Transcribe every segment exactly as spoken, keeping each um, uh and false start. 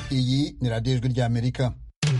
Iyi ni radiyo ijwi ry'Amerika.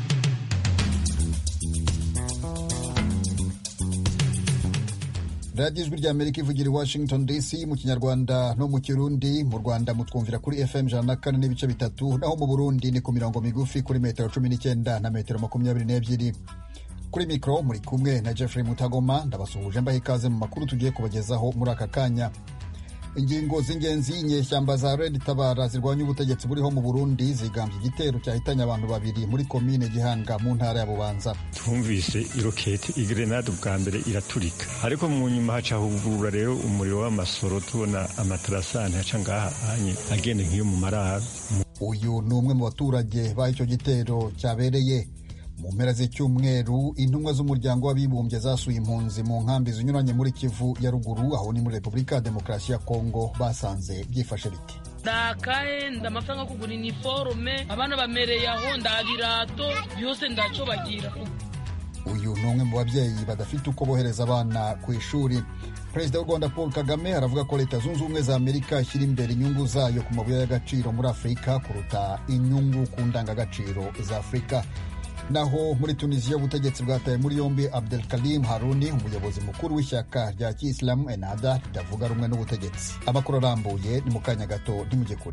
radiyo ijwi ry'Amerika ivugira i Washington D C mu Kinyarwanda no mu Kirundi. Mu Rwanda mutwumvira kuri F M ijana na kane n'ibice bitatu, naho mu Burundi ni ku mirongo migufi kuri metero cumi n'icyenda na metero makumyabiri n'ebyiri. Kuri mikro muri kumwe na Jeffrey Mutagoma, ndabasuhuje mbaha ikaze mu makuru tugiye kubagezaho muri aka kanya. Ingingo z'ingenzi y'inyeshyamba za Red Tabara zirwanya ubutegetsi buriho mu Burundi zigambye igitero cyahitanye abantu babiri muri komine Gihanga mu ntara ya Bubanza. Twumvise iroketi igrenade bwa mbere iraturika, ariko mu nyuma haca hubura rero umuriro w'amasoro, tubona amatarasani haca ngaha hanye agende nk'iyo mu marara. Uyu ni umwe mu baturage b'icyo gitero cyabereye mu mpera z'icyumweru. Intumwa z'umuryango w'abibumbye zasuye impunzi mu nkambi zinyuranye muri Kivu ya ruguru, aho ni muri Repubulika ya Demokarasi ya Kongo. Basanze byifashe bite? Ndakaye ndamafaranga kugura uniforme, abana bamereye aho, ndabirato byose ndaco bagira. Uyu ni umwe mu babyeyi badafite uko bohereza abana ku ishuri. Perezida w'u Rwanda Paul Kagame aravuga ko Leta Zunze Ubumwe za Amerika ishyira imbere inyungu zayo ku mabuye y'agaciro muri Afurika kuruta inyungu ku ndangagaciro za Afurika. Naho muri Tunisia ubutegetsi bwataye muri yombi Abdelkarim Harouni, umuyobozi mukuru w'ishyaka rya Kiyisilamu Ennahda ritavuga rumwe n'ubutegetsi. Amakuru arambuye ni mu kanya gato, ntimujye kure.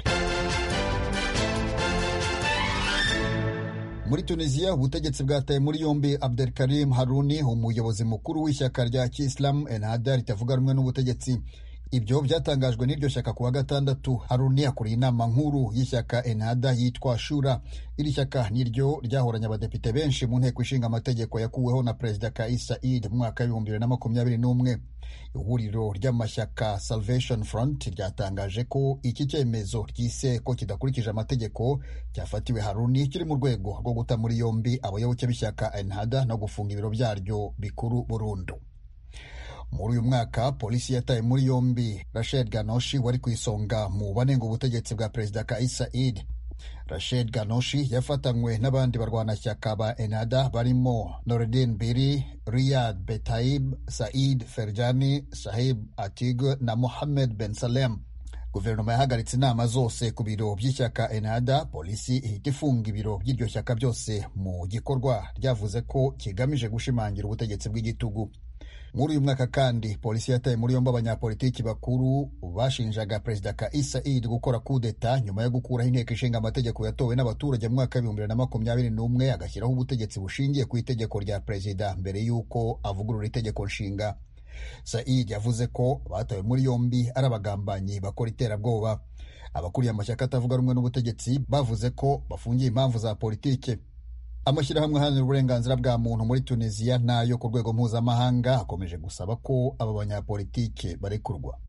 Muri Tunisia ubutegetsi bwataye muri yombi Abdelkarim Harouni, umuyobozi mukuru w'ishyaka rya Kiyisilamu Ennahda ritavuga rumwe n'ubutegetsi. Ibyo byatangajwe n'iryo shyaka kuwa gatandatu. Harouni akuriye inama nkuru y'ishyaka Ennahda yitwa Shura. Iri shyaka niryo ryahoranye abadepite benshi mu nteko ishinga amategeko yakuweho na Perezida Kais Saied mu mwaka w'ibihumbi bibiri na makumyabiri n'umwe. Ihuriro ry'amashyaka Salvation Front ryatangaje ko iki cyemezo ryise ko kidakurikije amategeko cyafatiwe Harouni kiri mu rwego rwo guta muri yombi abayoboke b'ishyaka Ennahda no gufunga ibiro byaryo bikuru burundu. Muri uyu mwaka polisi yataye muri yombi Rached Ghannouchi wari ku isonga mu banenga ubutegetsi bwa Perezida Kais Saied. Rached Ghannouchi yafatanywe n'abandi barwanashyaka ba Ennahda barimo Noureddin Biri, Riyad Betaib, Said Ferjani, Sahib Atig na Mohammed Ben Salem. Guverinoma yahagaritse inama zose ku biro by'ishyaka Ennahda. Polisi ihita ifunga ibiro by'iryo shyaka byose mu gikorwa ryavuze ko kigamije gushimangira ubutegetsi bw'igitugu. Muri uyu mwaka kandi polisi yataye muri yombi abanyapolitiki bakuru bashinjaga Perezida Kais Saied gukora kudeta nyuma yo gukuraho inteko ishinga amategeko yatowe n'abaturage mu mwaka w'ibihumbi bibiri na makumyabiri n'umwe, agashyiraho ubutegetsi bushingiye ku itegeko rya perezida mbere y'uko avugurura itegeko nshinga. Saied yavuze ko batawe muri yombi ari abagambanyi bakora iterabwoba. Abakuriye amashyaka atavuga rumwe n'ubutegetsi bavuze ko bafungiye impamvu za politike. Amashyirahamwe aharanira uburenganzira bwa muntu muri Tunisia nayo ku rwego mpuzamahanga akomeje gusaba ko aba banyapolitike barekurwa.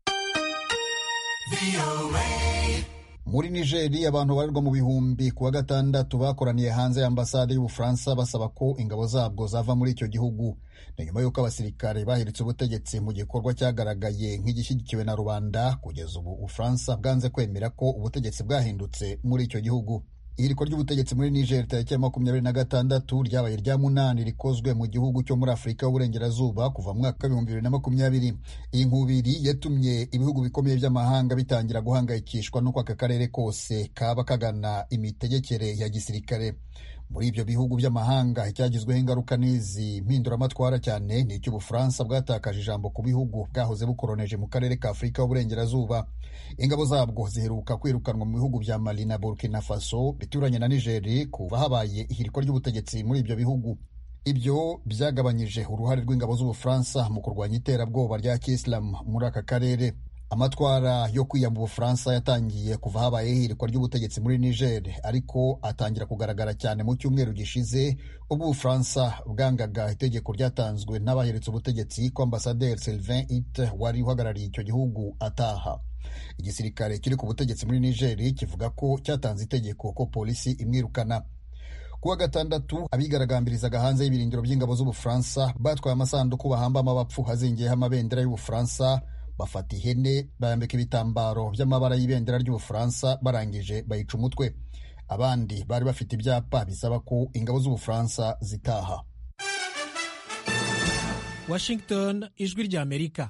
Muri Nigeri abantu barirwa mu bihumbi kuwa gatandatu bakoraniye hanze y'ambasade y'Ubufaransa basaba ko ingabo zabwo zava muri icyo gihugu. Ni nyuma y'uko abasirikare bahiritse ubutegetsi mu gikorwa cyagaragaye nk'igishyigikiwe na rubanda. Kugeza ubu Ubufaransa bwanze kwemera ko ubutegetsi bwahindutse muri icyo gihugu. Ihirikwa ry'ubutegetsi muri Niger tariki ya makumyabiri na gatandatu ryabaye rya munani rikozwe mu gihugu cyo muri Afurika y'Uburengerazuba kuva mu mwaka w'ibihumbi bibiri na makumyabiri. Iyi nkubiri yatumye ibihugu bikomeye by'amahanga bitangira guhangayikishwa n'uko aka karere kose kaba kagana imitegekere ya gisirikare. Muri ibyo bihugu by'amahanga icyagizweho ingaruka n'izi mpinduramatwara cyane ni icyo Ubufaransa bwatakaje ijambo ku bihugu bwahoze bukoroneje mu karere ka Afurika y'Uburengerazuba. Ingabo zabwo ziheruka kwirukanwa mu bihugu bya Mali na Burkina Faso bituranye na Niger kuva habaye ihirikwa ry'ubutegetsi muri ibyo bihugu. Ibyo byagabanyije uruhare rw'ingabo z'Ubufaransa mu kurwanya iterabwoba rya Kiyisilamu muri aka karere. Amatwara yo kwiyamba Ubufaransa yatangiye kuva habaye ihirikwa ry'ubutegetsi muri Niger, ariko atangira kugaragara cyane mu cyumweru gishize ubwo Ubufaransa bwangaga itegeko ryatanzwe n'abahiritse ubutegetsi ko Ambasaderi Sylvain Ite wari uhagarariye icyo gihugu ataha. Igisirikare kiri ku butegetsi muri Niger kivuga ko cyatanze itegeko ko polisi imwirukana. Kuwa gatandatu abigaragambirizaga hanze y'ibirindiro by'ingabo z'Ubufaransa batwaye amasanduku bahambamo abapfu hazingiyeho amabendera y'Ubufaransa, bafata ihene bayambika ibitambaro by'amabara y'ibendera ry'Ubufaransa, barangije bayica umutwe. Abandi bari bafite ibyapa bisaba ko ingabo z'Ubufaransa zitaha. Washington, ijwi ry'Amerika.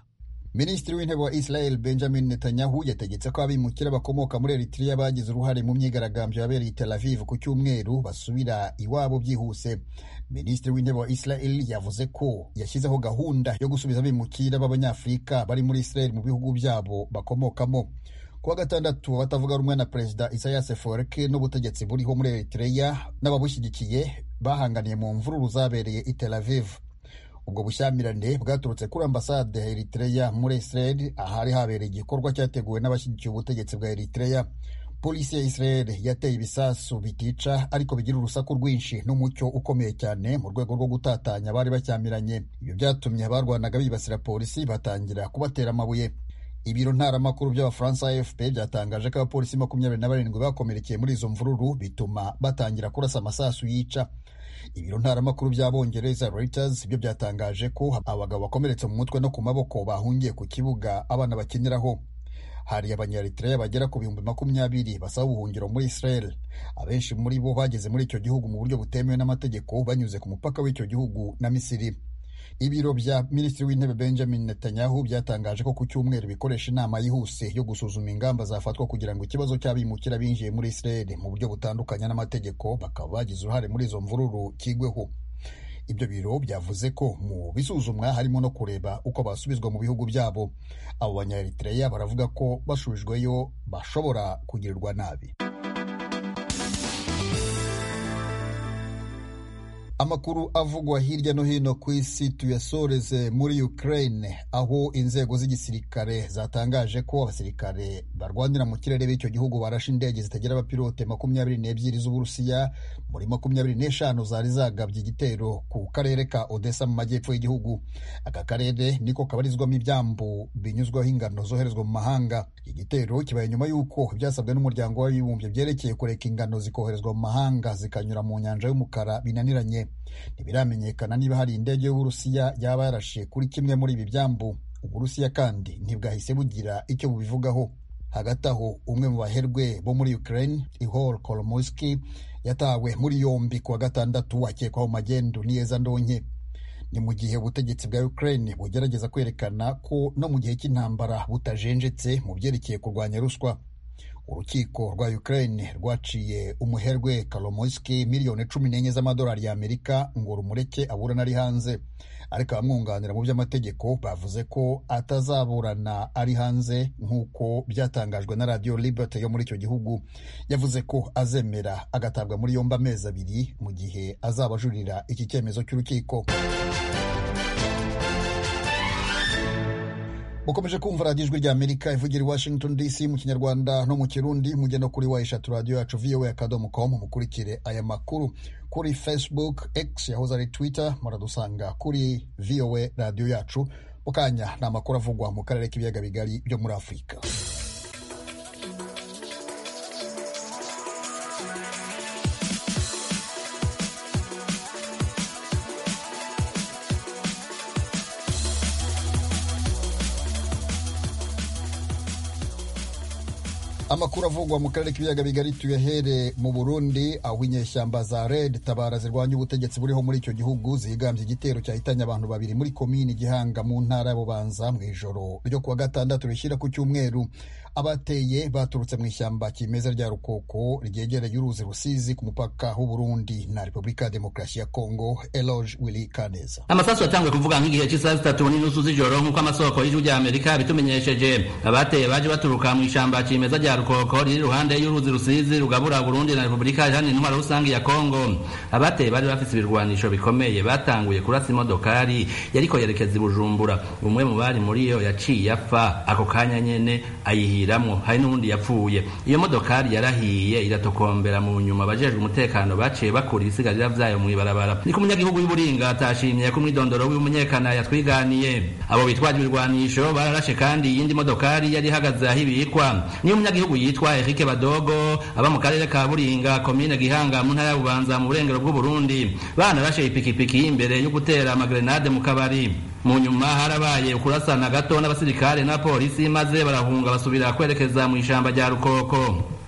Minisitiri w'intebe wa Israel Benjamin Netanyahu yategetse ko abimukira bakomoka muri Eritrea bagize uruhare mu myigaragambyo yabereye i Tel Aviv ku cyumweru basubira iwabo byihuse. Minisitiri w'intebe wa Israel yavuze ko yashyizeho gahunda yo gusubiza abimukira b'Abanyafurika bari muri Israel mu bihugu byabo bakomokamo. Kuwa gatandatu batavuga rumwe na Perezida Isaias Afwerki n'ubutegetsi buriho muri Eritrea n'ababushyigikiye bahanganiye mu mvururu zabereye i Tel Aviv. Ubwo bushyamirane bwaturutse kuri ambasade ya Eritrea muri Israel ahari habereye igikorwa cyateguwe n'abashyigikiye ubutegetsi bwa Eritrea. Polisi ya Israel yateye ibisasu bitica ariko bigira urusaku rwinshi n'umucyo ukomeye cyane mu rwego rwo gutatanya abari bashyamiranye. Ibyo byatumye abarwanaga bibasira polisi batangira kubatera amabuye. Ibiro ntaramakuru by'Abafaransa A F P byatangaje ko abapolisi makumyabiri na barindwi bakomerekeye muri izo mvururu bituma batangira kurasa amasasu yica. Ibiro ntaramakuru by'Abongereza Reuters byo byatangaje ko abagabo bakomeretse mu mutwe no ku maboko bahungiye ku kibuga abana bakiniraho. Hari Abanyaritrea bagera ku bihumbi makumyabiri basaba ubuhungiro muri Israel. Abenshi muri bo bageze muri icyo gihugu mu buryo butemewe n'amategeko banyuze ku mupaka w'icyo gihugu na Misiri. Ibiro bya Minisitiri w'Intebe Benjamin Netanyahu byatangaje ko ku cyumweru bikoresha inama yihuse yo gusuzuma ingamba zafatwa kugira ngo ikibazo cy'abimukira binjiye muri Israel mu buryo butandukanye n'amategeko bakaba bagize uruhare muri izo mvururu kigweho. Ibyo biro byavuze ko mu bisuzumwa harimo no kureba uko basubizwa mu bihugu byabo. Abo Banyaeritrea baravuga ko bashubijweyo bashobora kugirirwa nabi. Amakuru avugwa hirya no hino ku isi tuyasoreze muri Ukraine, aho inzego z'igisirikare zatangaje ko abasirikare barwanira mu kirere b'icyo gihugu barashe indege zitagira abapilote makumyabiri n'ebyiri z'Uburusiya muri makumyabiri n'eshanu zari zagabye igitero ku karere ka Odessa mu majyepfo y'igihugu. Aka karere niko kabarizwamo ibyambu binyuzwaho ingano zoherezwa mu mahanga. Igitero kibaye nyuma y'uko byasabwe n'umuryango w'abibumbye byerekeye kureka ingano zikoherezwa mu mahanga zikanyura mu nyanja y'umukara binaniranye. Ntibiramenyekana niba hari indege y'Uburusiya yaba yarashe kuri kimwe muri ibi byambu. Uburusiya kandi ntibwahise bugira icyo bubivugaho. Hagati aho umwe mu baherwe bo muri Ukraine, Ihor Kolomoisky, yatawe muri yombi kuwa gatandatu akekwaho magendu niyeza ndonke. Ni mu gihe ubutegetsi bwa Ukraine bugerageza kwerekana ko no mu gihe cy'intambara butajenjetse mu byerekeye kurwanya ruswa. Urukiko rwa Ukraine rwaciye umuherwe Kolomoisky miliyoni cumi n'enye z'amadolari y'Amerika ngo rumureke aburana ari hanze, ariko abamwunganira mu by'amategeko bavuze ko atazaburana ari hanze nk'uko byatangajwe na Radio Liberty yo muri icyo gihugu. Yavuze ko azemera agatabwa muri yombi amezi abiri mu gihe azaba ajurira iki cyemezo cy'urukiko. Mukomeje kumva radiyo ijwi rya Amerika ivugira i Washington D C mu Kinyarwanda no mu Kirundi. Mujye no kuri wa eshatu radiyo yacu V O A akadomo com mukurikire aya makuru. Kuri Facebook, X yahoze ari Twitter muradusanga kuri V O A radiyo yacu. Mukanya ni amakuru avugwa mu karere k'ibiyaga bigari byo muri Afurika. Amakuru avugwa mu karere k'ibiyaga bigari tuyahere mu Burundi, aho inyeshyamba za Red Tabara zirwanya ubutegetsi buriho muri icyo gihugu zigambye igitero cyahitanye abantu babiri muri komini Gihanga mu ntara ya Bubanza mu ijoro ryo kuwa gatandatu rishyira ku cyumweru. Abateye baturutse mu ishyamba kimeza rya Rukoko ryegereye uruzi Rusizi ku mupaka w'u Burundi na Repubulika ya Demokarasi ya Kongo. Eloge Willy Kaneza. Amasasu yatangwe kuvuga nk'igihe cy'isaha zitatu n'inusu z'ijoro nk'uko amasoko y'ijwi rya Amerika bitumenyesheje. Abateye baje baturuka mu ishyamba kimeza rya Rukoko riri iruhande y'uruzi Rusizi rugabura Burundi na Repubulika Iharanira Intwaro Rusange ya Kongo. Abateye bari bafite ibirwanisho bikomeye batanguye kurasa imodokari yariko yerekeza i Bujumbura. Umwe mu bari muri yo yaciye apfa ako kanya nyene ayihiramwo, hari n'undi yapfuye. Iyo modokari yarahiye iratokombera mu nyuma. Abajejwe umutekano baciye bakura ibisigarira vyayo mu ibarabara. Niko umunyagihugu w'Uburinga atashimye ko mwidondoro w'umunyekana yatwiganiye. Abo bitwaje ibirwanisho bararashe kandi iyindi modokari yari ihagaze aho ibikwa. Niyo umunyagihugu yitwa Eric Badogo aba mu karere ka Buringa komine Gihanga mu ntara ya Bubanza mu burengero bw'u Burundi. Bana rashe ipikipiki imbere yo gutera amagrenade mu kabari. Mu nyuma harabaye ukurasana gato n'abasirikare na polisi maze barahunga basubira kwerekeza mu ishamba rya Rukoko.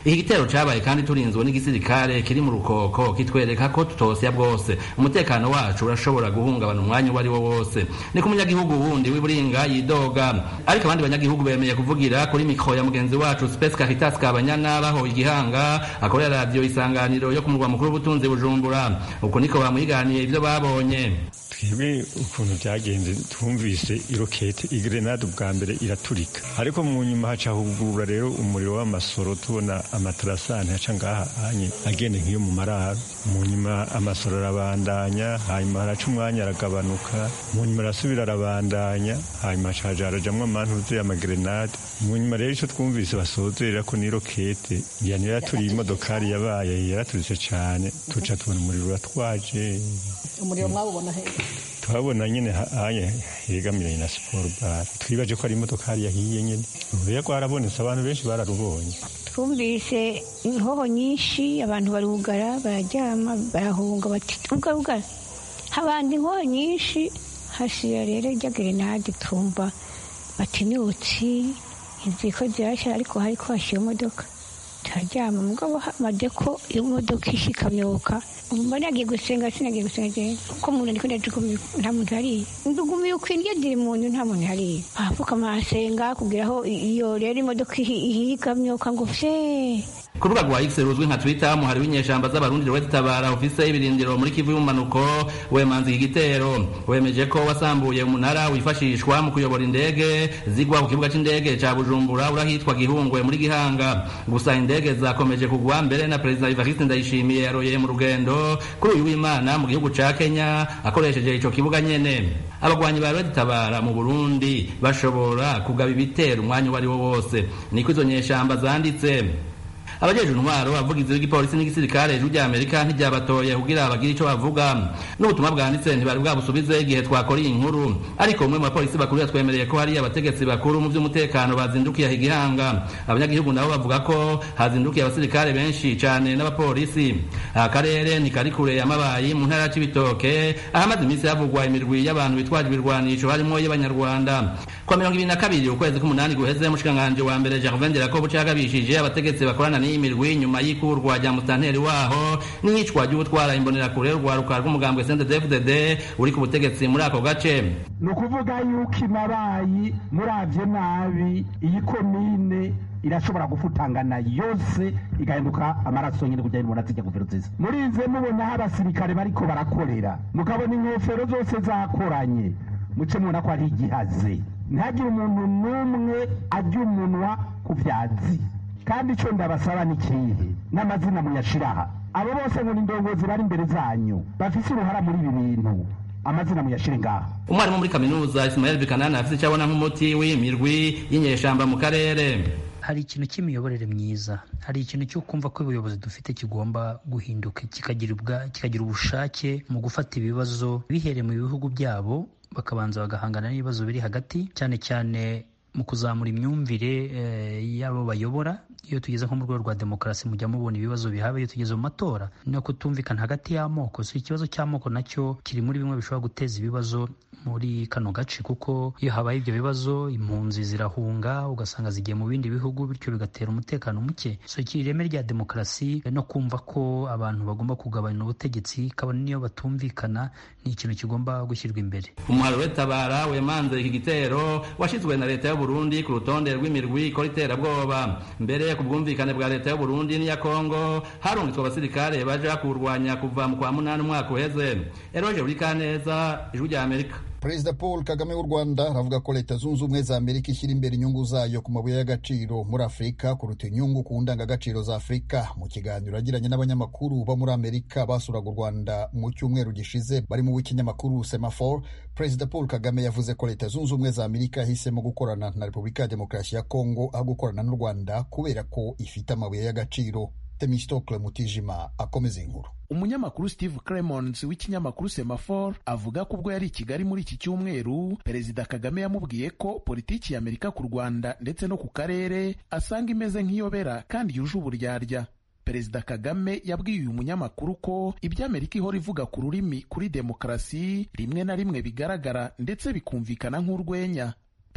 iki gitero cabaye kandi turinzwe n'igisirikare kiri mu rukoko kitwereka ko tutosya bwose umutekano wacu urashobora guhungabana umwanya uwo ari wo wose. Ni ku munyagihugu wundi w'iburinga yidoga, ariko abandi banyagihugu bemeye kuvugira kuri mikro ya mugenzi wacu Space Caritas Kabanyana baho igihanga akorera radio Isanganiro yo ku murwa mukuru w'ubutunzi Bujumbura. Uko niko bamuyiganiye ivyo babonye. Twebwe ukuntu byagenze twumvise irokete igrenade ubwa mbere iraturika, ariko mu nyuma haca hugurura rero umuriro w'amasoro tubona amatarasani haca ngaha anye agende nk'iyo mu mararo. Mu nyuma amasoro arabandanya, hanyuma haraca umwanya aragabanuka, mu nyuma arasubira arabandanya, hanyuma haca harajamwo amantuze y'amagrenade. Mu nyuma rero ico twumvise basozerera ko n'irokete yani yaturiye imodokari yabaye yaraturitse cane, tuca tubona umuriro uratwaje. Umuriro mwabubona he? Twabona nyene hanye hegamire na sport bar, twibaje ko ari imodokari yahiye nyene. Ubuye kwarabonetse abantu benshi bararubonye. Twumvise inhoho nyinshi, abantu barugara bararyama barahunga bati ubwa ubwa habandi inhoho nyinshi hashira rero rya grenade tumba bati niutsi inziko zirasha, ariko hariko hashiye imodoka turaryama mugabo hamade ko imodoka ishikamyoka umbona agiye gusenga sinagiye gusenga ko umuntu ndiko ndajukumye nta muntu hari ndugumiye ukwindye diri muntu nta muntu hari avuka masenga kugiraho iyo rero imodoka ihikamyoka ngo fye. Ku rubuga rwa X ruzwi nka Twitter muhari w'inyeshamba z'abarundi rwetabara ofise y'ibirindiro muri Kivu y'umanuko wemanze igitero wemeje ko wasambuye umunara wifashishwa mu kuyobora indege zigwa ku kibuga c'indege ca Bujumbura urahitwa Gihungwe muri Gihanga. Gusa indege zakomeje kugwa mbere na President Evariste Ndayishimiye yaroye mu rugendo kuri uyu w'Imana mu gihugu ca Kenya akoresheje ico kibuga nyene. Abagwanyi ba rwetabara mu Burundi bashobora kugaba ibitero umwanya wari wo wose, niko izo nyeshamba zanditse. Abajeje intwaro avugizi w'igipolisi n'igisirikare ejo rya Amerika ntibyabatoye kugira abagira ico bavuga n'ubutumwa bwanditse ntibari bwabusubize igihe twakora inkuru, ariko umwe mu bapolisi bakuru yatwemereye ko hari abategetsi bakuru mu by'umutekano bazindukiye igihanga. Abanyagihugu nabo bavuga ko hazindukiye abasirikare benshi cyane n'abapolisi. Akarere ni kari kure y'amabayi mu ntara y'Ibitoke ahamaze iminsi havugwa imirwi y'abantu bitwaje ibirwanisho harimo y'abanyarwanda. Kwa mirongo ibiri na kabiri ukwezi k'umunani guheze mushikanganje wa mbere Gervain Delacobe cyagabishije abategetsi bakorana n'imirwi nyuma y'ikurwa rya mutanteri waho n'iyicwa ry'ubutwara imbonerakure rwaruka rw'umugambwe C N D D F D D uri ku butegetsi muri ako gace. No kuvuga yuko imabayi muravye nabi iyi komine irashobora gufutangana yose igahinduka amaraso nyine kujya mu nazijya guveruziza. Murinze mubona abasirikare bariko barakorera mukabona inkofero zose zakoranye muce mubona ko ari igihaze, ntagire umuntu n'umwe ajya umunwa ku vyazi. Kandi ico ndabasaba ni kihe n'amazina muyashiraha abo bose ngo n'indongozi bari imbere zanyu bafise uruhara muri ibi bintu, amazina muyashire ngaha. Umwarimu muri kaminuza Ismael Bikanana afise cyabona nk'umuti w'imirwi y'inyeshamba mu karere. Hari ikintu cy'imiyoborere myiza, hari ikintu cyo kumva ko ubuyobozi dufite kigomba guhinduka kikagira ubwa kikagira ubushake mu gufata ibibazo bihereye mu bihugu byabo bakabanza bagahangana n'ibibazo biri hagati, cyane cyane mu kuzamura imyumvire e, yabo bayobora. Iyo tugeze nko mu rwego rwa demokarasi mujya mubona ibibazo bihaba iyo tugeze mu matora no kutumvikana hagati y'amoko. So ikibazo cy'amoko nacyo kiri muri bimwe bishobora guteza ibibazo muri kano gace, kuko iyo habaye ibyo bibazo impunzi zirahunga ugasanga zigiye mu bindi bihugu, bityo bigatera umutekano muke. So iki ireme rya demokarasi no kumva ko abantu bagomba kugabana ubutegetsi kabone niyo batumvikana ni ikintu kigomba gushyirwa imbere. Umuharo wetabara wemanze iki gitero washizwe na leta y'u Burundi ku rutonde rw'imirwi ikora iterabwoba. Mbere ku bwumvikane bwa leta y'u Burundi n'iya Kongo harungitswe abasirikare baje kurwanya kuva mu kwa munani umwaka uheze. Eroje Urikaneza, Ijwi rya Amerika. Perezida Paul Kagame w'u Rwanda aravuga ko Leta Zunze Ubumwe za Amerika ishyira imbere inyungu zayo ku mabuye y'agaciro muri Afurika kuruta inyungu ku ndangagaciro za Afurika. Mu kiganiro yagiranye n'abanyamakuru bo muri Amerika basuraga u Rwanda mu cyumweru gishize bari mu w'ikinyamakuru Semaphore, Perezida Paul Kagame yavuze ko Leta Zunze Ubumwe za Amerika yahisemo gukorana na Repubulika ya Demokarasi ya Kongo aho gukorana n'u Rwanda kubera ko ifite amabuye y'agaciro. Temistokle Mutijima akomeza inkuru. Umunyamakuru Steve Clemons w'ikinyamakuru Semaphore avuga ko ubwo yari i Kigali muri iki cyumweru Perezida Kagame yamubwiye ko politiki ya Amerika ku Rwanda ndetse no ku karere asanga imeze nk'iyobera kandi yuje uburyarya. Perezida Kagame yabwiye uyu munyamakuru ko ibyo Amerika ihora ivuga ku rurimi kuri demokarasi rimwe na rimwe bigaragara ndetse bikumvikana nk'urwenya.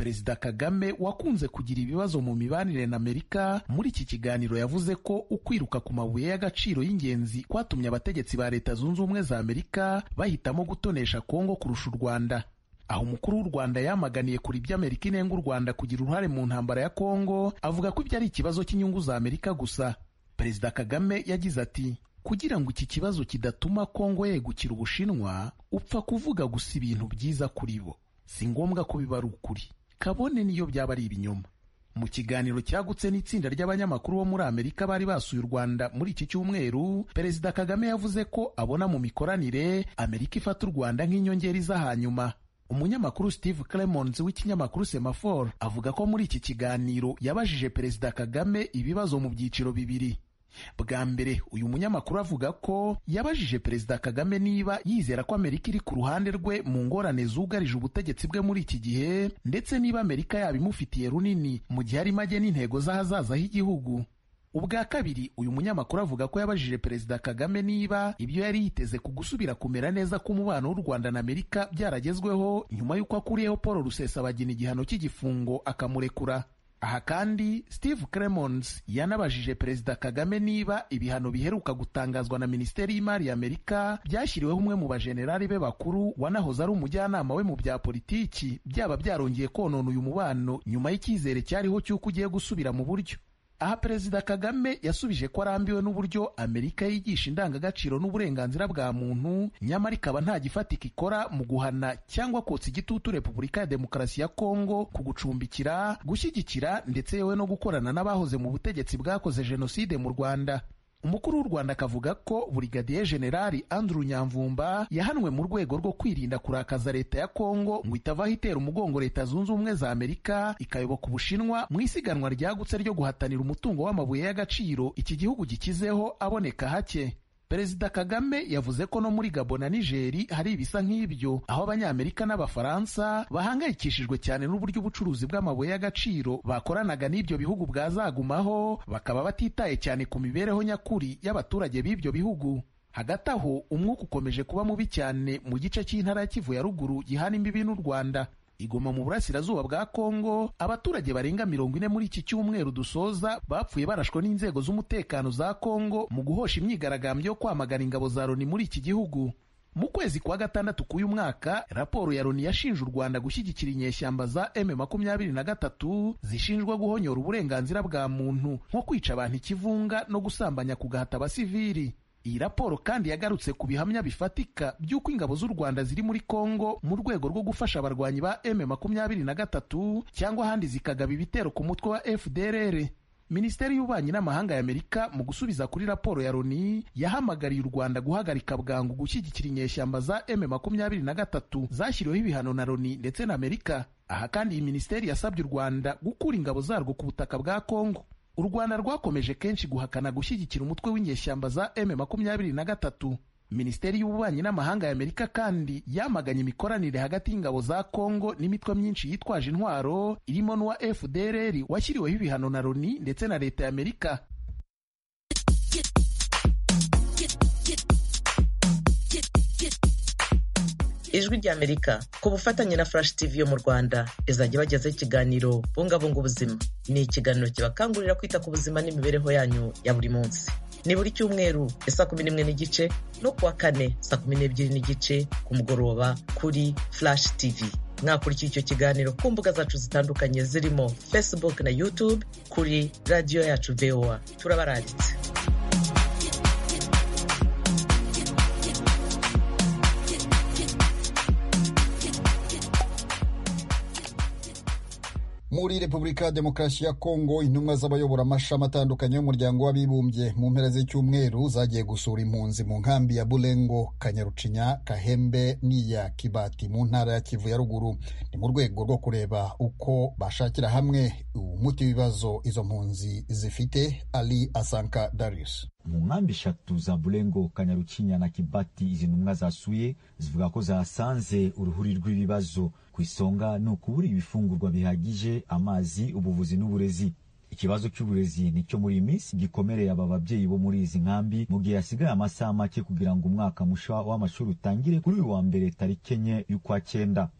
Perezida Kagame wakunze kugira ibibazo mu mibanire na Amerika muri iki kiganiro yavuze ko ukwiruka ku mabuye y'agaciro y'ingenzi kwatumye abategetsi ba Leta Zunze Ubumwe za Amerika bahitamo gutonesha Kongo kurusha u Rwanda. Aho umukuru w'u Rwanda yamaganiye kuri ibyo Amerika inenga u Rwanda kugira uruhare mu ntambara ya Kongo, avuga ko ibyo ari ikibazo cy'inyungu za Amerika gusa. Perezida Kagame yagize ati, kugira ngo iki kibazo kidatuma Kongo yegukira Ubushinwa, upfa kuvuga gusa ibintu byiza kuri bo. Si ngombwa ko biba ari ukuri, kabone niyo byaba ari ibinyoma. Mu kiganiro cyagutse n'itsinda ry'abanyamakuru bo muri Amerika bari basuye u Rwanda muri iki cyumweru, Perezida Kagame yavuze ko abona mu mikoranire Amerika ifata u Rwanda nk'inyongera iza hanyuma. Umunyamakuru Steve Clemons w'ikinyamakuru Semaphore avuga ko muri iki kiganiro yabajije Perezida Kagame ibibazo mu byiciro bibiri. Bwa mbere uyu munyamakuru avuga ko yabajije Perezida Kagame niba yizera ko Amerika iri ku ruhande rwe mu ngorane zugarije ubutegetsi bwe muri iki gihe, ndetse niba Amerika yabimufitiye runini mu gihe arimo agena intego z'ahazaza h'igihugu. Ubwa kabiri uyu munyamakuru avuga ko yabajije Perezida Kagame niba ibyo yari yiteze ku gusubira kumera neza k'umubano w'u Rwanda na Amerika byaragezweho nyuma y'uko akuriyeho Paul Rusesabagina igihano cy'igifungo akamurekura. Aha kandi Steve Clemons yanabajije Perezida Kagame niba ibihano biheruka gutangazwa na Minisiteri y'Imari ya Amerika byashyiriweho umwe mu bajenerali be bakuru wanahoze ari umujyanama we mu bya politiki byaba byarongeye konona uyu mubano nyuma y'icyizere cyariho cy'uko ugiye gusubira mu buryo. Aha Perezida Kagame yasubije ko arambiwe n'uburyo Amerika yigisha indangagaciro n'uburenganzira bwa muntu, nyamara ikaba nta gifatika ikora mu guhana cyangwa kotsa igitutu Repubulika ya Demokarasi ya Kongo, kugucumbikira, gushyigikira ndetse yewe no gukorana n'abahoze mu butegetsi bwakoze jenoside mu Rwanda. Umukuru w'u Rwanda akavuga ko Brigadier Generali Andrew Nyamvumba yahanwe mu rwego rwo kwirinda kurakaza Leta ya Kongo ngo itavaho itera umugongo Leta Zunze Ubumwe za Amerika ikayoboka Ubushinwa mu isiganwa ryagutse ryo guhatanira umutungo w'amabuye y'agaciro iki gihugu gikizeho aboneka hake. Perezida Kagame yavuze ko no muri Gabon na Niger hari ibisa nk'ibyo, aho Abanyamerika n'Abafaransa bahangayikishijwe cyane n'uburyo ubucuruzi bw'amabuye y'agaciro bakoranaga n'ibyo bihugu bwazagumaho, bakaba batitaye cyane ku mibereho nyakuri y'abaturage b'ibyo bihugu. Hagati aho umwuka ukomeje kuba mubi cyane mu gice cy'intara ya Kivu ya ruguru gihana imbibi n'u Rwanda. Igoma mu burasirazuba bwa Kongo, abaturage barenga mirongo ine muri iki cyumweru dusoza bapfuye barashwe n'inzego z'umutekano za Kongo mu guhosha imyigaragambyo yo kwamagana ingabo za Loni muri iki gihugu. Mu kwezi kwa gatandatu k'uyu mwaka, raporo ya Loni yashinje u Rwanda gushyigikira inyeshyamba za M makumyabiri na gatatu zishinjwa guhonyora uburenganzira bwa muntu nko kwica abantu ikivunga no gusambanya ku gahata abasivili. Iyi raporo kandi yagarutse ku bihamya bifatika by'uko ingabo z'u Rwanda ziri muri Kongo mu rwego rwo gufasha abarwanyi ba M makumyabiri na gatatu cyangwa ahandi zikagaba ibitero ku mutwe wa F D L R. Minisiteri y'Ububanyi n'Amahanga ya Amerika mu gusubiza kuri raporo ya Loni yahamagariye u Rwanda guhagarika bwangu gushyigikira inyeshyamba za M makumyabiri na gatatu zashyiriweho ibihano na Loni ndetse na Amerika. Aha kandi iyi minisiteri yasabye u Rwanda gukura ingabo zarwo ku butaka bwa Kongo. U Rwanda rwakomeje kenshi guhakana gushyigikira umutwe w'inyeshyamba za M makumyabiri na gatatu. Minisiteri y'Ububanyi n'Amahanga ya Amerika kandi yamaganye imikoranire hagati y'ingabo za Kongo n'imitwe myinshi yitwaje intwaro irimo n'uwa F D L R washyiriweho ibihano na Loni ndetse na Leta ya Amerika. Ijwi rya Amerika ku bufatanye na Flash T V yo mu Rwanda izajya bagezaho ikiganiro bungabunga ubuzima. Ni ikiganiro kibakangurira kwita ku buzima n'imibereho yanyu ya buri munsi. Ni buri cyumweru saa kumi n'imwe n'igice no kuwa kane saa kumi n'ebyiri n'igice ku mugoroba kuri Flash T V. Mwakurikiye icyo kiganiro ku mbuga zacu zitandukanye zirimo Facebook na YouTube kuri radio yacu V O A. Turabaranditse. Muri Repubulika ya Demokarasi ya Kongo, intumwa z'abayobora amashami atandukanye y'umuryango w'abibumbye mu mpera z'icyumweru zagiye gusura impunzi mu nkambi ya Bulengo, Kanyarucinya, Kahembe n'iya Kibati mu ntara ya Kivu ya ruguru. Ni mu rwego rwo kureba uko bashakira hamwe umuti w'ibibazo izo mpunzi zifite. Ali Asanka Darius. Mu nkambi eshatu za Bulengo, Kanyarucinya na Kibati, izi ntumwa zasuye zivuga ko zasanze uruhuri rw'ibibazo. Ku isonga ni ukubura ibifungurwa bihagije, amazi, ubuvuzi n'uburezi. Ikibazo cy'uburezi nicyo muri minsi gikomereye aba babyeyi bo muri izi nkambi mu gihe hasigaye amasaha make kugira ngo umwaka musha w'amashuri utangire kuri uyu wa mbere tariki enye y'ukwa cyenda.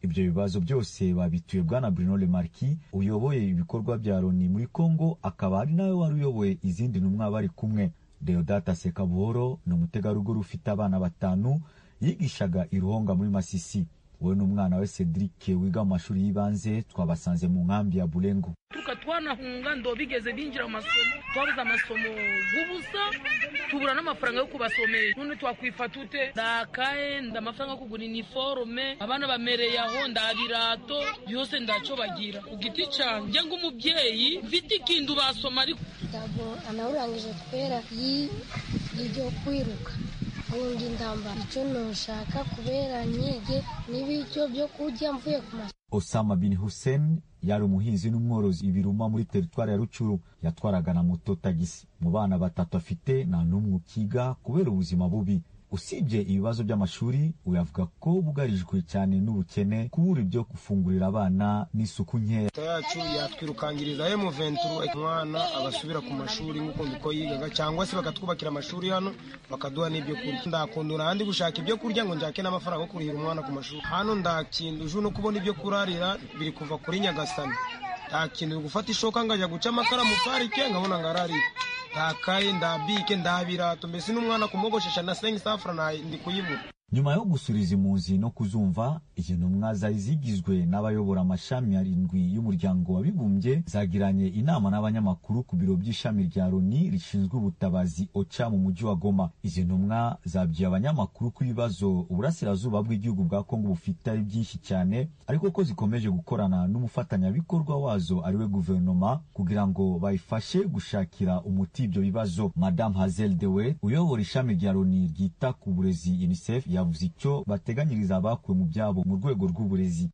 Ibyo bibazo byose babituye bwana Bruno Le Marquis uyoboye ibikorwa bya Loni muri Kongo, akaba ari nawe wari uyoboye izindi ntumwa bari kumwe. Deodata Sekabuhoro ni umutegarugori ufite abana batanu yigishaga i Ruhonga muri Masisi. We n'umwana we Cedric wiga mu mashuri y'ibanze twabasanze mu nkambi ya Bulengo. Tuka twanahunga ndo bigeze binjira mu masomo, twabuze amasomo gubusa, tubura n'amafaranga yo kubasomera. None twakwifata ute? Ndakaye ndamafaranga yo kugura uniforme, abana bamereye aho ndabirato, byose ndaco bagira. Ku giti cyanjye ng'umubyeyi mfite ikintu basoma ariko ndabo anawurangije twera yi y'ibyo kwiruka. Ubundi ndamba icyo nushaka kubera nyige n'ibicyo byo kurya mvuye ku masomo. Osama bin Hussein yari umuhinzi n'umworozi ibiruma muri teritwari ya Rucuru, yatwaraga na moto tagisi. Mu bana batatu afite nta n'umwe ukiga kubera ubuzima bubi. Usibye ibibazo by'amashuri, uyavuga ko bugarijwe cyane n'ubukene, kubura ibyo gufungurira abana n'isuku nkeya. Yacu yatwirukangiriza emu venturo umwana agasubira ku mashuri nk'uko uko yigaga, cyangwa se bakatwubakira amashuri hano bakaduha n'ibyo kurya. Ndakunda n'ahandi gushaka ibyo kurya ngo njyake n'amafaranga yo kurihira umwana ku mashuri. Hano ndakinduje no kubona ibyo kurarira biri kuva kuri Nyagasani. Ndakindu gufata ishoka ngajya guca amakara mu parike nkabona ngarari. Takaye ndabike ndabirato mbese n'umwana kumogoshesha na sengi safra na ndi kuyibura. Nyuma yo gusuriza impunzi no kuzumva, izo ntumwa zari zigizwe n'abayobora amashami arindwi y'umuryango w'abibumbye zagiranye inama n'abanyamakuru ku biro by'ishami rya Loni rishinzwe ubutabazi OCHA mu mujyi wa Goma. Izo ntumwa zabwiye abanyamakuru ku bibazo uburasirazuba bw'igihugu bwa Kongo bufite ari byinshi cyane, ariko ko zikomeje gukorana n'umufatanyabikorwa wazo ariwe guverinoma kugira ngo bayifashe gushakira umuti ibyo bibazo. Madame Hazel Dewe uyobora ishami rya Loni ryita ku burezi UNICEF yavuze icyo bateganyiriza abakuwe mu byabo mu rwego rw'uburezi.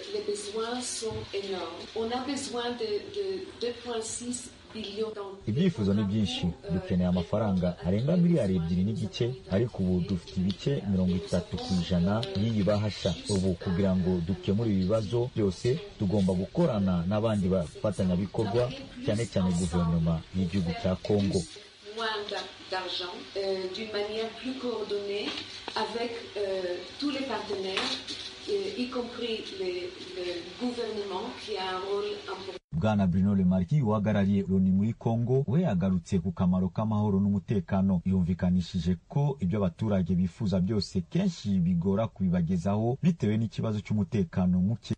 Ibyifuzo ni byinshi, dukeneye amafaranga arenga miliyari ebyiri n'igice, ariko ubu dufite ibice mirongo itatu ku ijana y'iyi bahasha. Ubu kugira ngo dukemure ibibazo byose tugomba gukorana n'abandi bafatanyabikorwa, cyane cyane guverinoma y'igihugu cya Kongo. d'argent euh, d'une manière plus coordonnée avec euh, tous les partenaires, euh, y compris le, le gouvernement qui a un rôle important. Bwana Bruno Le Marquis uhagarariye Loni muri Kongo we yagarutse ku kamaro k'amahoro n'umutekano. Yumvikanishije ko ibyo abaturage bifuza byose kenshi bigora kubibagezaho bitewe n'ikibazo cy'umutekano muke.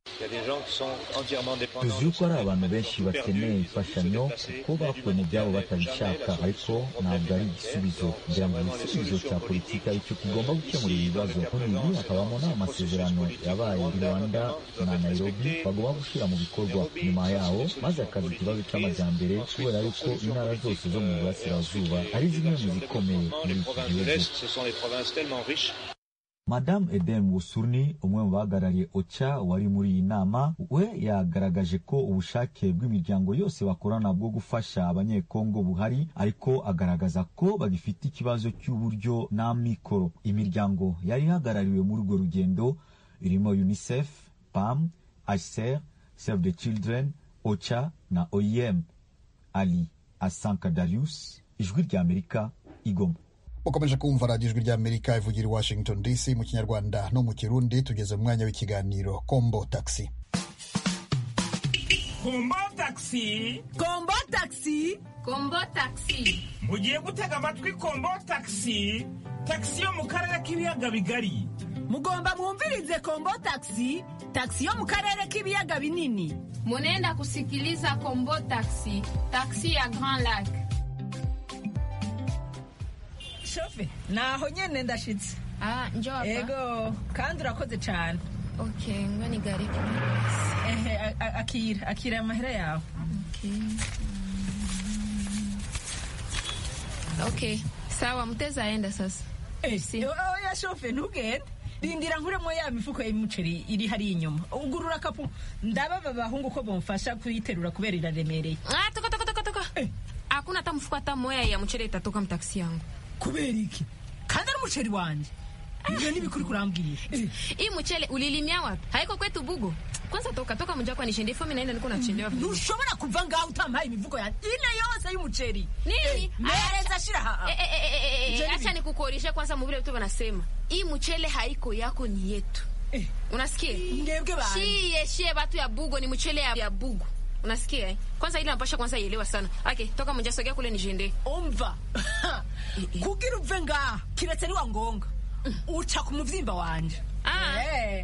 Tuzi ko ari abantu benshi bakeneye imfashanyo kuko bakuwe mu byabo batabishaka, ariko ntabwo ari igisubizo. Ngira ngo igisubizo cya politiki aricyo kigomba gukemura ibibazo. Ibi hakabamo n'amasezerano yabaye i Rwanda na Nairobi bagomba gushyira mu bikorwa. Nyuma yaho maze akazi ikibazo cy'amajyambere kubera yuko intara zose zo mu burasirazuba ari zimwe mu zikomeye muri iki gihugu. Madame Eden Busurni umwe mu bahagarariye OCHA wari muri iyi nama, we yagaragaje ko ubushake bw'imiryango yose bakorana bwo gufasha abanyekongo buhari, ariko agaragaza ko bagifite ikibazo cy'uburyo n'amikoro. Imiryango yari ihagarariwe muri urwo rugendo irimo UNICEF, P A M, H C R, Save the Children, OCHA na O I M. Ali Asanka Darius, Ijwi ry'Amerika, Igoma. Ukomeje kumva radiyo Ijwi ry'Amerika ivugira i Washington D C mu Kinyarwanda no mu Kirundi. Tugeze mu mwanya w'ikiganiro Kombo Taxi. Kombo Taxi, Kombo Taxi, Kombo Taxi. Mugiye gutega amatwi Kombo Taxi, taxi yo mu karere k'ibiyaga bigari. Mugomba mwumvirize Kombo Taxi, taxi yo mu karere k'ibiyaga binini. Munenda kusikiliza Kombo Taxi, taxi ya Grand Lac. Shofe, naho nyene ndashitse. Ah, njoo hapa. Ego, kandi urakoze cyane. Okay, ngani gari kidogo. Eh, akira, akira amahera yawe. Okay. Okay, sawa mteza aenda sasa. Eh, si. Oh, ya shofe ntugende. Rindira nkuremo ya mifuko y'umuceri iri hari inyuma. Ugurura kapu ndababa bahungu ko bomfasha kuyiterura kubera iraremereye. Ah, toka toka toka toka. Eh. Hakuna hata mfuko hata moya ya mchele itatoka mtaksi yangu. Kubera iki? Kandi ari umuceri wanje. Ibyo nibikuri kurambwiye. Hii mchele ulilimia wapi? Haiko kwetu Bugo. Kwanza toka toka mja kwa nishinde fomi naenda niko nachelewa. Nushobora kuva ngaho utampaye imivugo ya ine yose y'umuceri. Nini? Mereza shira ha. Eh eh eh. Acha nikukorisha kwanza mu vile vitu wanasema. Hii mchele haiko yako ni yetu. Eh. Unasikia? Ngebwe bana. Shie shie batu ya Bugo ni mchele ya, ya Bugo. Unasikia eh? Kwanza ile napasha kwanza ielewa sana. Okay, toka mja sogea kule nijende. Omva. Kugira uvenga kiretse ni wangonga. Uca ku muvyimba wanje. Ah. Eh.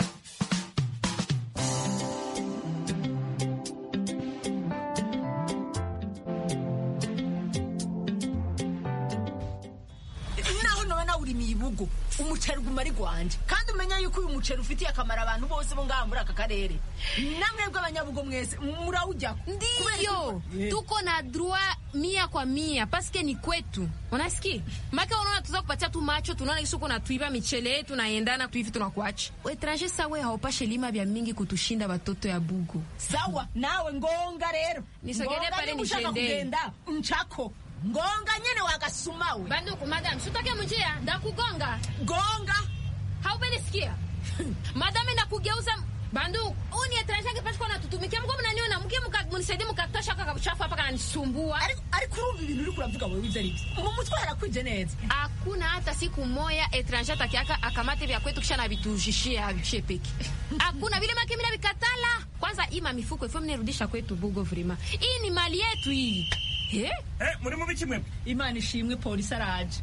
Uri mibugo umuceri gumari gwanje kandi umenya yuko uyu muceri ufitiye akamara abantu bose bo ngaha muri aka karere namwe bw'abanyabugo mwese murawujya ndiyo tuko na droit mia kwa mia paske ni kwetu unasikia maka unaona tuza kupatia tu macho tunaona isuko na tuiba michele yetu naendana tuivi tunakuacha etranger sawe haupashe lima vya mingi kutushinda watoto ya Bugo sawa nawe ngonga rero nisogele pale nijende mchako ngonga nyene wakasumawe banduku madam sitoke mjia ndakugonga gonga haubelisikia madam ndakugeuza banduku uni etranger ngepashwa na tutumikia mko mnaniona mke mkanisaidie mkatosha kaka buchafu hapa kana nisumbua ari ari kurumva ibintu uri kuravuga wewe ivyo mu mutwe harakwije neza hakuna hata siku moya etranger takiaka akamate vya kwetu kisha na vitujishia abichie peki hakuna vile maki mimi bikatala kwanza ima mifuko ifo mnirudisha kwetu Bugo vrima hii ni mali yetu hii Eh? Eh, muri mu biki mwe? Imana ishimwe polisi araje.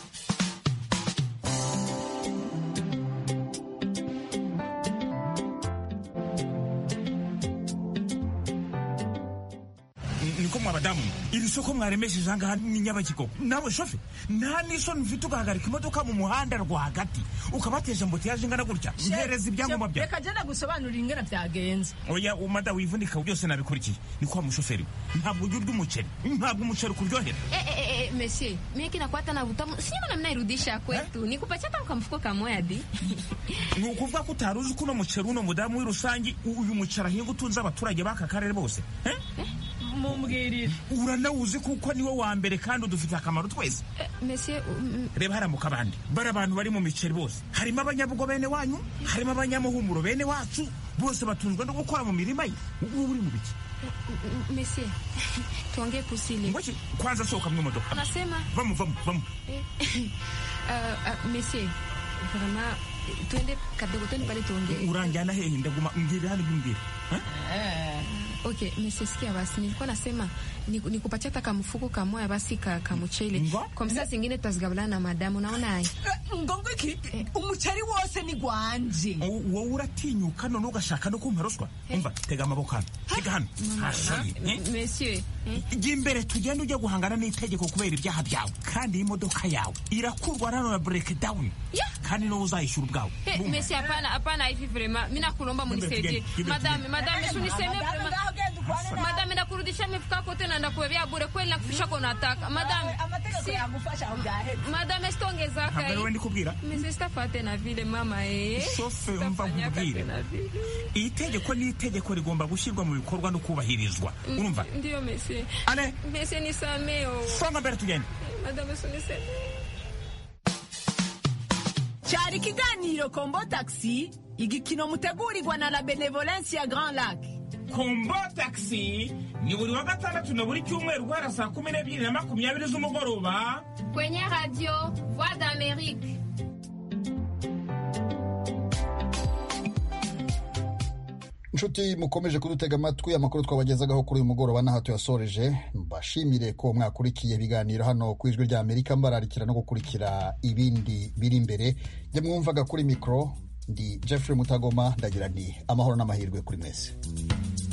Niko mwabadamu iri soko mwaremesheje anga ni Nyabakiko nawe shofe nta nisoni mfite ugahagarika imodoka mu muhanda rwagati ukabateje mbotiyaje ingana gutya ntereza ibyangombwa bya reka jana gusobanurira ingana byagenze oya umada wivunika byose nabikurikiye ni kwa mushoferi ntabwo ujya umuceri ntabwo umuceri kuryohera eh eh eh monsieur mimi kina kwata na butamu sinyama na mnairudisha kwetu eh? Nikupatia hata mkamfuko kamoya di ni ukuvuga ko utaruzi kuno muceri uno mudamu w'irusangi uyu muceri ahinga utunza abaturage baka karere bose eh, eh? Mumugirira uranawuzi kuko niwe wa mbere kandi udufite akamaro twese monsieur reba haramuka abandi bara abantu bari mu miceri bose harimo abanyabugo bene wanyu harimo abanyamuhumuro bene wacu bose batunzwe no gukora mu mirima ye uri mu biki monsieur tuongee kusili ngoki kwanza soka mu modoka nasema vamu vamu vamu uh, monsieur vraiment twende kadogo twende pale tuongee uranjana hehe ndaguma ngiri hano byumbira eh okay monsieur sikia basi nilikuwa nasema nikupatia taka mfuko kamoya basi ka kamuchele kwa msasa zingine tutazigabana na madamu naona ai ngongo iki umuceri wose ni gwanje wowe uratinyuka none ugashaka no kumparoswa umva tega amaboko hano tega hano monsieur gimbere tugenda ujya guhangana n'itegeko kubera ibyaha byawe kandi imodoka yawe irakurwa nano na break down kandi no uzayishura ubwawe monsieur hapana hapana hivi vraiment mimi nakulomba munisaidie madame madame suniseme vraiment madame ndakurudisha mifuka kote na ndakuwebea bure kweli nakufisha kwa unataka madame amategeko yagufasha ungahe madame stongeza kai wewe ndikubwira mimi sitafate na vile mama eh shofe umva nkubwire itegeko ni itegeko rigomba gushyirwa mu bikorwa no kubahirizwa urumva ndio monsieur ale monsieur ni sameo songa mbere tugende madame suniseme cyari kiganiro Kombo Taxi igikino mutegurirwa na la Benevolence ya Grand Lac Kombo Taxi ni buri wa gatandatu na buri cyumweru guhera saa kumi n'ebyiri na makumyabiri z'umugoroba kwenye radio Voix d'Amérique. inshuti mukomeje kudutega amatwi amakuru twabagezagaho kuri uyu mugoroba n'aha tuyasoreje mbashimire ko mwakurikiye ibiganiro hano ku ijwi rya Amerika mbararikira no gukurikira ibindi biri imbere njye mwumvaga kuri mikoro ndi Jeffrey Mutagoma ndagira nti amahoro n'amahirwe kuri mwese.